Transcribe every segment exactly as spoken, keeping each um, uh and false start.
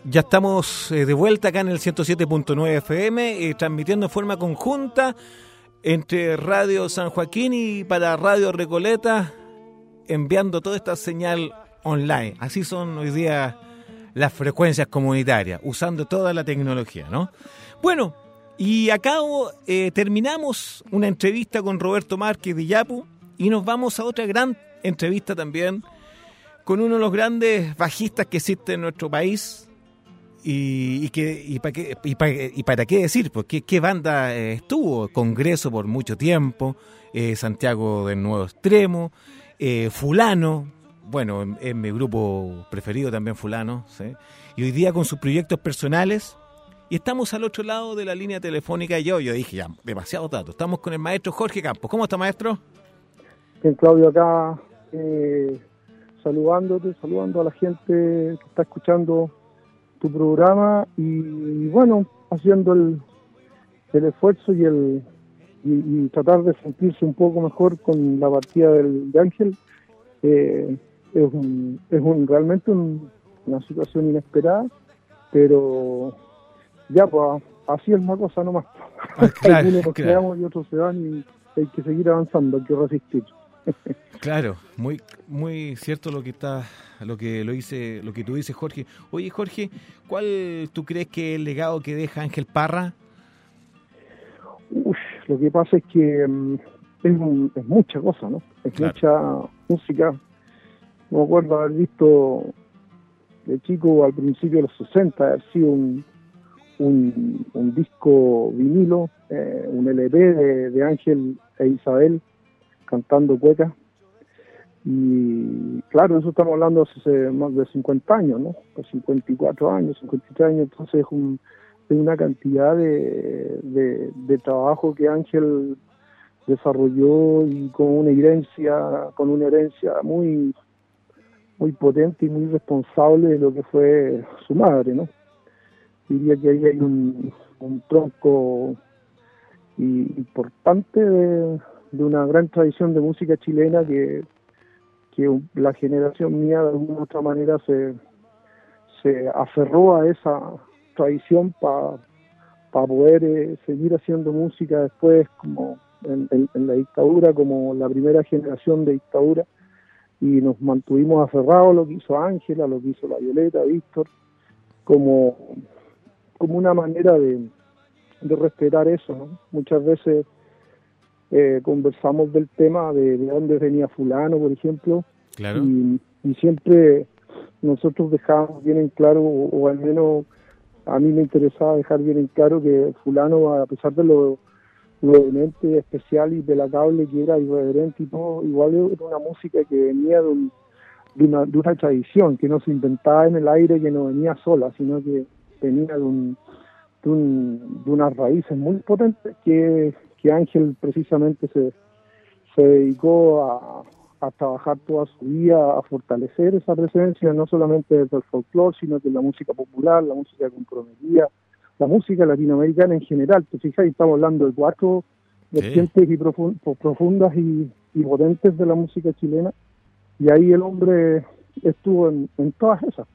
Ya estamos eh, de vuelta acá en el ciento siete punto nueve F M, eh, transmitiendo en forma conjunta entre Radio San Joaquín y para Radio Recoleta, enviando toda esta señal online. Así son hoy día las frecuencias comunitarias, usando toda la tecnología, ¿no? Bueno, y acá eh, terminamos una entrevista con Roberto Márquez de Yapu y nos vamos a otra gran entrevista también con uno de los grandes bajistas que existe en nuestro país. Y, y, que, y, para qué, y, para, y para qué decir, pues, ¿qué, qué banda eh, estuvo? Congreso por mucho tiempo, eh, Santiago del Nuevo Extremo, eh, Fulano, bueno, en, en mi grupo preferido también Fulano, ¿sí? Y hoy día con sus proyectos personales, y estamos al otro lado de la línea telefónica. Yo, yo dije ya, demasiados datos, estamos con el maestro Jorge Campos. ¿Cómo está, maestro? Bien, Claudio, acá eh, saludándote, saludando a la gente que está escuchando tu programa y bueno, haciendo el, el esfuerzo y el y, y tratar de sentirse un poco mejor con la partida del, de Ángel. Eh, es un, es un realmente un, una situación inesperada, pero ya pues así es una cosa nomás. Ah, claro, algunos nos claro. quedamos y otros se van y hay que seguir avanzando, hay que resistir. Claro, muy muy cierto lo que está, lo que lo dice, lo que tú dices, Jorge. Oye, Jorge, ¿cuál tú crees que es el legado que deja Ángel Parra? Uf, lo que pasa es que um, es, un, es mucha cosa, ¿no? Es Claro. mucha música. No me acuerdo haber visto de chico al principio de los sesenta, haber sido un, un, un disco vinilo, eh, un L P de, de Ángel e Isabel cantando cuecas. Y claro, eso estamos hablando hace más de cincuenta años, ¿no? cincuenta y cuatro años, cincuenta y tres años, entonces es, un, es una cantidad de, de, de trabajo que Ángel desarrolló y con una herencia, con una herencia muy, muy potente y muy responsable de lo que fue su madre, ¿no? Diría que ahí hay un, un tronco importante de, de una gran tradición de música chilena que que la generación mía de alguna u otra manera se, se aferró a esa tradición para pa poder eh, seguir haciendo música después, como en, en, en la dictadura, como la primera generación de dictadura, y nos mantuvimos aferrados a lo que hizo Ángela, a lo que hizo la Violeta, Víctor, como, como una manera de, de respetar eso, ¿no? Muchas veces Eh, conversamos del tema de, de dónde venía fulano, por ejemplo, Claro. y, y siempre nosotros dejamos bien en claro, o, o al menos a mí me interesaba dejar bien en claro que fulano, a pesar de lo, lo evidente, especial y delacable que era, irreverente y todo, igual era una música que venía de, un, de, una, de una tradición, que no se inventaba en el aire, que no venía sola, sino que venía de un de, un, de unas raíces muy potentes que, que Ángel precisamente se, se dedicó a, a trabajar toda su vida, a fortalecer esa presencia, no solamente desde el folclore, sino que la música popular, la música comprometida, la música latinoamericana en general. Te fijas, estamos hablando de cuatro vertientes y profund, profundas y, y potentes de la música chilena, y ahí el hombre estuvo en, en todas esas.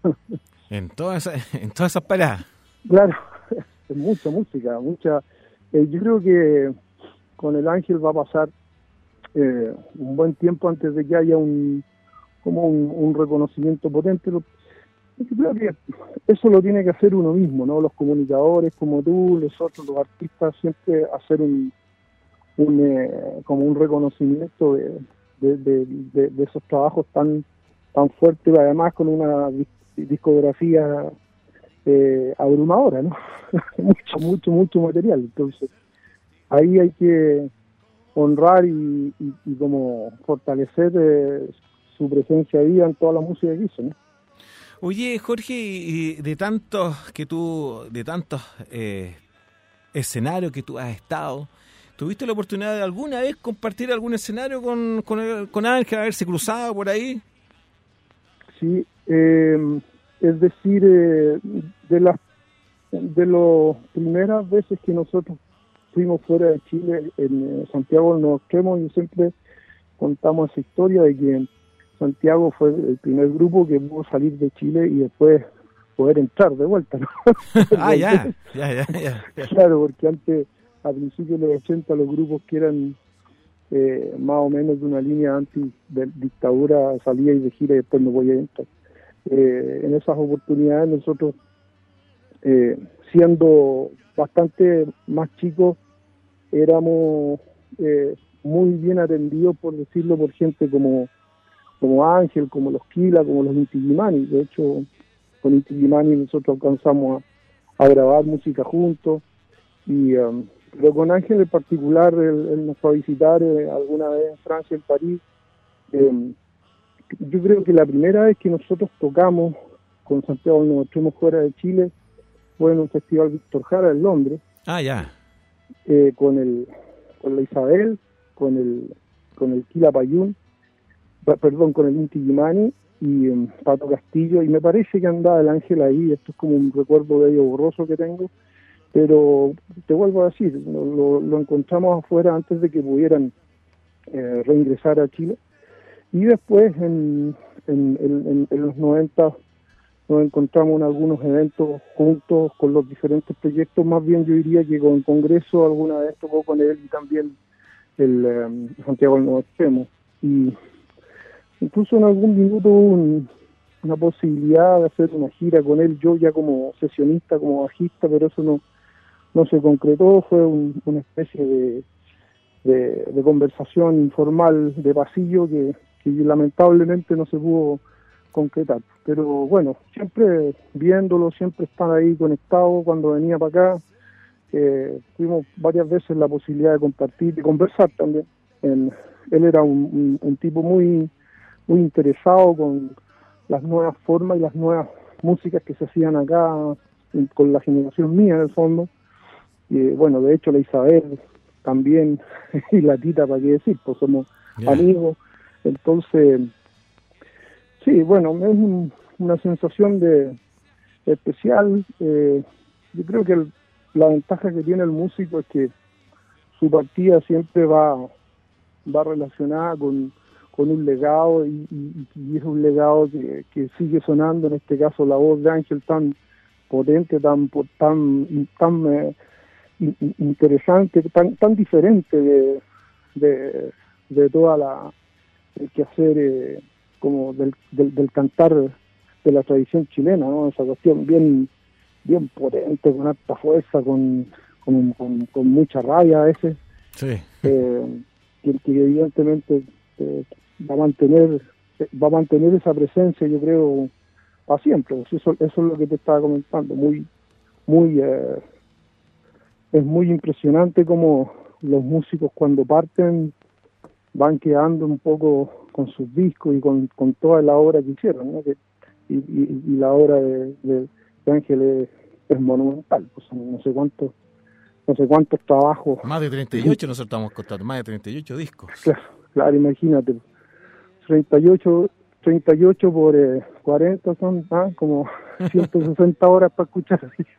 En todas esas, en todas esas paradas. Claro, es mucha música, mucha. Eh, yo creo que con el Ángel va a pasar eh, un buen tiempo antes de que haya un como un, un reconocimiento potente. Yo creo que eso lo tiene que hacer uno mismo, ¿no? Los comunicadores como tú, los otros, los artistas, siempre hacer un, un eh, como un reconocimiento de, de, de, de, de esos trabajos tan tan fuertes, además con una discografía Eh, abrumadora, ¿no? mucho, mucho, mucho material. Entonces, ahí hay que honrar y, y, y como fortalecer eh, su presencia viva en toda la música que hizo, ¿no? Oye, Jorge, y de tantos que tú, de tantos eh, escenarios que tú has estado, ¿tuviste la oportunidad de alguna vez compartir algún escenario con, con, el, con Ángel, haberse cruzado por ahí? Sí, eh, es decir, eh, de las de las primeras veces que nosotros fuimos fuera de Chile, en eh, Santiago del Nuevo Extremo, y siempre contamos esa historia de que Santiago fue el primer grupo que pudo salir de Chile y después poder entrar de vuelta, ¿no? Ah, ya, ya, ya, ya, ya. Claro, porque antes, a principios de los ochenta, los grupos que eran eh, más o menos de una línea anti-dictadura salía y de gira y después me voy a entrar. Eh, en esas oportunidades nosotros, eh, siendo bastante más chicos, éramos eh, muy bien atendidos, por decirlo, por gente como, como Ángel, como los Kila, como los Inti Illimani. De hecho, con Inti Illimani nosotros alcanzamos a, a grabar música juntos, y um, pero con Ángel en particular, él, él nos fue a visitar eh, alguna vez en Francia, en París. Eh, yo creo que la primera vez que nosotros tocamos con Santiago del Extremo fuera de Chile fue en un festival Víctor Jara en Londres. Ah, ya. Eh, con el con la Isabel, con el con el Kila Payún, perdón, con el Inti Illimani y um, Pato Castillo, y me parece que andaba el Ángel ahí. Esto es como un recuerdo de ello borroso que tengo, pero te vuelvo a decir, lo, lo, lo encontramos afuera antes de que pudieran eh, reingresar a Chile, y después en, en, en, en los noventa nos encontramos en algunos eventos juntos con los diferentes proyectos. Más bien yo diría que con el Congreso alguna vez tocó con él, y también el um, Santiago del Nuevo Extremo, y incluso en algún minuto hubo un, una posibilidad de hacer una gira con él, yo ya como sesionista, como bajista, pero eso no no se concretó. Fue un, una especie de, de, de conversación informal de pasillo que, que lamentablemente no se pudo concretar. Pero bueno, siempre viéndolo, siempre están ahí conectados. Cuando venía para acá, eh, tuvimos varias veces la posibilidad de compartir y conversar también. En, él era un, un, un tipo muy, muy interesado con las nuevas formas y las nuevas músicas que se hacían acá, con la generación mía en el fondo. Y bueno, de hecho la Isabel también, y la Tita, para qué decir, pues somos yeah. amigos. Entonces, sí, bueno, es un, una sensación de especial. Eh, yo creo que el, la ventaja que tiene el músico es que su partida siempre va, va relacionada con, con un legado, y, y, y es un legado que, que sigue sonando. En este caso, la voz de Ángel tan potente, tan tan tan eh, interesante, tan tan diferente de, de, de toda la el quehacer eh, como del, del, del cantar de la tradición chilena, ¿no? Esa cuestión bien bien potente, con alta fuerza, con con, con, con mucha rabia a veces, sí. eh, que, que evidentemente eh, va a mantener va a mantener esa presencia, yo creo, para siempre. Eso, eso es lo que te estaba comentando, muy muy eh, es muy impresionante cómo los músicos cuando parten van quedando un poco con sus discos y con, con toda la obra que hicieron, ¿no? Que, y, y, y la obra de, de, de Ángel es, es monumental, pues no sé cuántos no sé cuántos trabajos. Más de treinta y ocho nosotros estamos contando, más de treinta y ocho discos. Claro, claro, imagínate, treinta y ocho por eh, cuarenta son ah, como ciento sesenta horas para escuchar.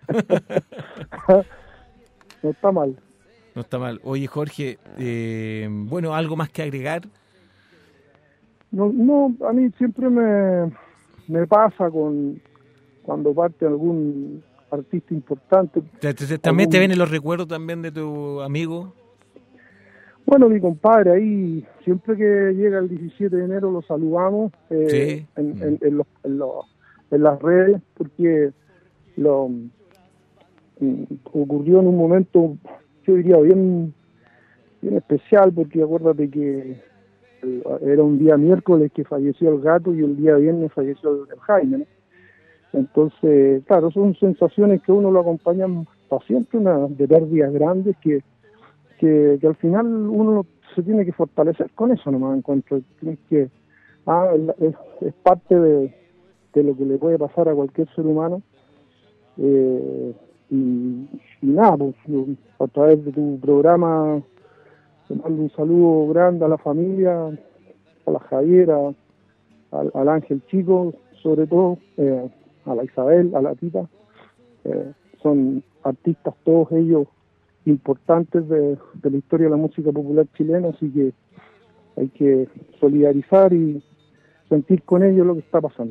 No está mal. No está mal. Oye, Jorge, eh, bueno, ¿algo más que agregar? No, no, a mí siempre me, me pasa con cuando parte algún artista importante. ¿También algún, te vienen los recuerdos también de tu amigo? Bueno, mi compadre ahí, siempre que llega el diecisiete de enero lo saludamos eh, sí. en, en, en, los, en, los, en las redes, porque lo um, ocurrió en un momento, yo diría, bien, bien especial, porque acuérdate que el, era un día miércoles que falleció el gato y el día viernes falleció el, el Jaime, ¿no? Entonces, claro, son sensaciones que uno lo acompañan para siempre, una, de pérdidas grandes que, que, que al final uno se tiene que fortalecer con eso nomás. Encuentro que ah, es, es parte de, de lo que le puede pasar a cualquier ser humano. Eh, y, y nada, pues a través de tu programa te mando un saludo grande a la familia, a la Javiera, al, al Ángel Chico, sobre todo, eh, a la Isabel, a la Tita. Eh, son artistas todos ellos importantes de, de la historia de la música popular chilena, así que hay que solidarizar y sentir con ellos lo que está pasando.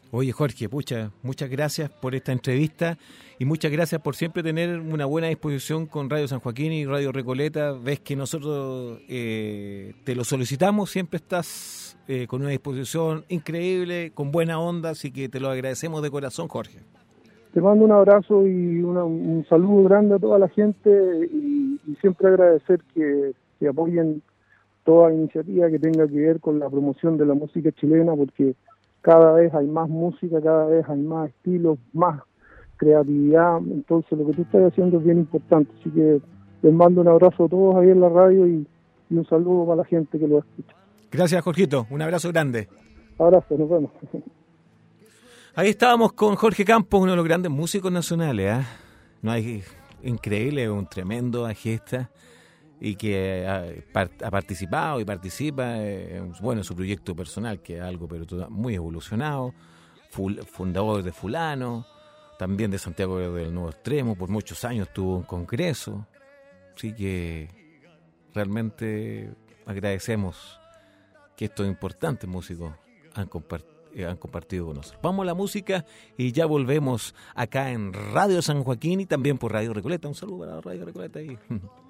Oye, Jorge, pucha, muchas gracias por esta entrevista y muchas gracias por siempre tener una buena disposición con Radio San Joaquín y Radio Recoleta. Ves que nosotros eh, te lo solicitamos, siempre estás eh, con una disposición increíble, con buena onda, así que te lo agradecemos de corazón, Jorge. Te mando un abrazo y una, un saludo grande a toda la gente y, y siempre agradecer que, que apoyen toda iniciativa que tenga que ver con la promoción de la música chilena, porque cada vez hay más música, cada vez hay más estilos, más creatividad, entonces lo que tú estás haciendo es bien importante, así que les mando un abrazo a todos ahí en la radio y, y un saludo para la gente que lo escucha. Gracias, Jorgito, un abrazo grande. Abrazo, nos vemos. Ahí estábamos con Jorge Campos, uno de los grandes músicos nacionales, ¿eh? No hay increíble, un tremendo bajista y que ha, ha participado y participa en, bueno, en su proyecto personal, que es algo pero todo, muy evolucionado, fundador de Fulano, también de Santiago del Nuevo Extremo, por muchos años tuvo un congreso, así que realmente agradecemos que estos importantes músicos han compartido han compartido con nosotros. Vamos a la música y ya volvemos acá en Radio San Joaquín y también por Radio Recoleta. Un saludo para Radio Recoleta ahí.